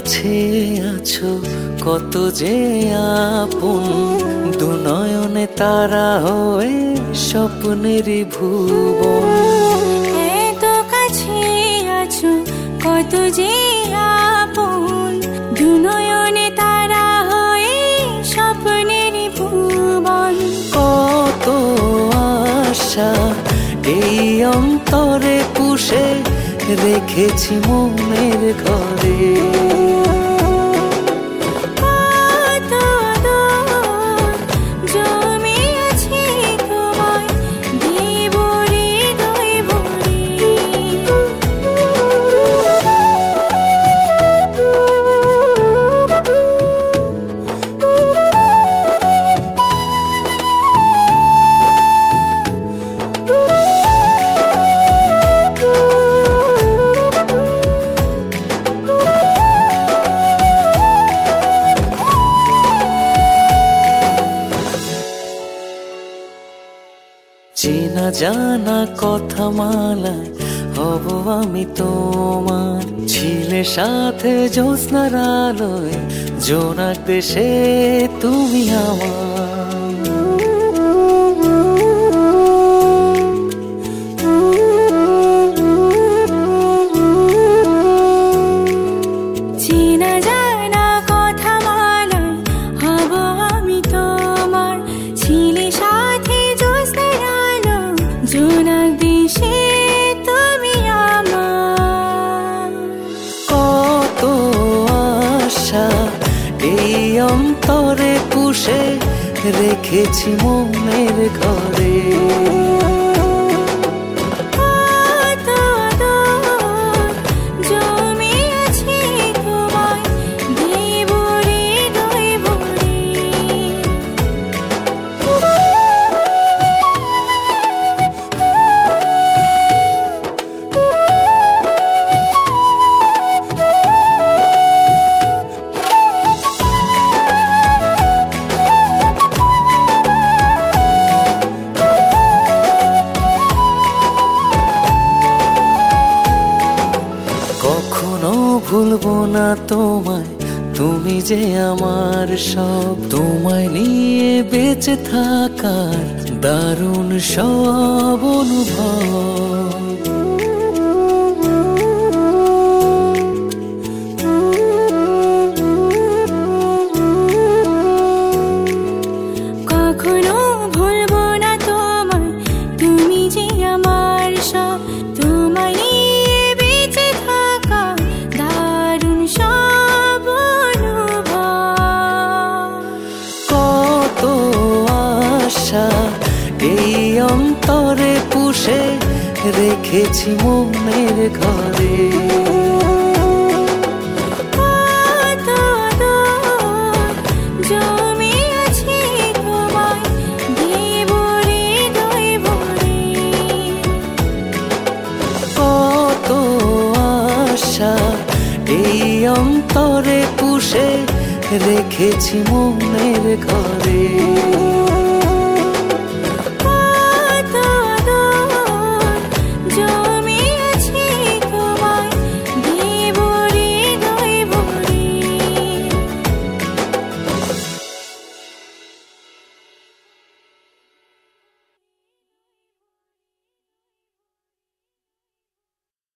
কাছে আছো কত যে আপন, দু নয়নে তারা হয়ে স্বপ্নেরই ভুবন। এত কাছে আছো কত যে আপন, দু নয়নে তারা হয়ে স্বপ্নেরই ভুবন। কত আশা এই অন্তরে পুষে রেখেছি মনের ঘরে। কত আদর জমে আছে তোমায় দেব হৃদয় ভরে। চেনা জানা কথা মালায় হব আমি তোমার, ছিলে সাথে জ্যোৎস্নার আলোয় জোনাক দেশে তুমি আমার। চেনা জানা কথা মালায় হব আমি তোমার, ছিলে সাথে জ্যোৎস্নার আলো জোনাক দেশে তুমি আমার। কত আশা এই অন্তরে পুষে রেখেছি মনের ঘরে। কত আদর জমে আছে তোমায় দেব হৃদয় ভরে। কখনো ভুলবো না তোমায়, তুমি যে আমার সব, তোমায় নিয়ে বেঁচে থাকার দারুণ সব অনুভব। কখনো ভুলবো না তোমায়, তুমি যে আমার সব, তোমায় নিয়ে বেঁচে থাকা দারুণ সব অনুভব। কত আশা এই অন্তরে পুষে রেখেছি মনের ঘরে। কত আদর জমে আছে তোমায় দেব হৃদয় ভরে। কত আশা এই অন্তরে পুষে রেখেছি মনের ঘরে।